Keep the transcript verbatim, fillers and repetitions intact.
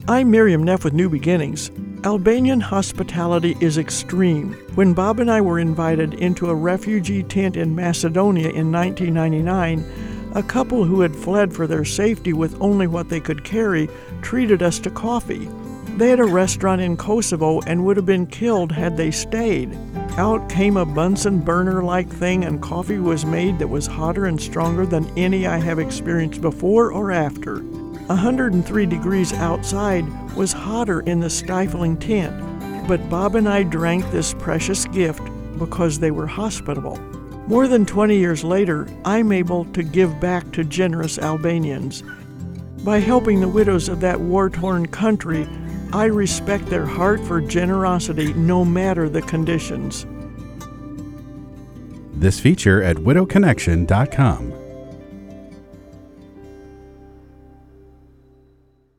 I'm Miriam Neff with New Beginnings. Albanian hospitality is extreme. When Bob and I were invited into a refugee tent in Macedonia in nineteen ninety-nine, a couple who had fled for their safety with only what they could carry treated us to coffee. They had a restaurant in Kosovo and would have been killed had they stayed. Out came a Bunsen burner-like thing, and coffee was made that was hotter and stronger than any I have experienced before or after. one hundred three degrees outside was hotter in the stifling tent, but Bob and I drank this precious gift because they were hospitable. More than twenty years later, I'm able to give back to generous Albanians. By helping the widows of that war-torn country, I respect their heart for generosity no matter the conditions. This feature at widow connection dot com.